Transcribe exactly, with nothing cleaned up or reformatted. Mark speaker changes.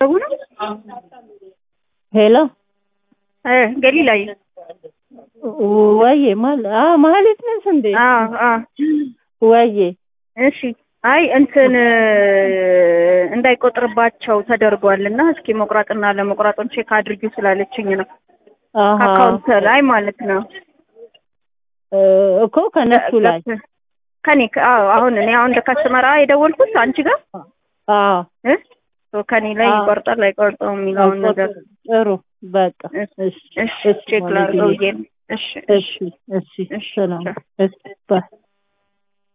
Speaker 1: ሄሎ
Speaker 2: እ ገሊላይ
Speaker 1: ወይ ማል አ ማለት ነሽ እንዴ?
Speaker 2: አዎ አዎ
Speaker 1: ወይ
Speaker 2: እሺ አይ እንትን እንዳይቆጥርባቸው ተደርጓልና እስኪ መቁራጥና ለመቁራጡን ቼክ አድርጊው ስላለችኝ ነው።
Speaker 1: አሃ
Speaker 2: አካውንት ላይ ማለት ነው
Speaker 1: እኮ ከነሱ ላይ
Speaker 2: ከኔ አዎ አሁን እኔ አሁን ለካስተመራ የደወልኩት አንቺ ጋር
Speaker 1: አዎ
Speaker 2: እ ከኔ ላይ ይቆርጣል አይቆርጠውም የሚለውን ነገር
Speaker 1: ጥሩ በቃ
Speaker 2: እሺ እሺ ቼክ ላድርገው። እሺ
Speaker 1: እሺ እሺ ሰላም እሺ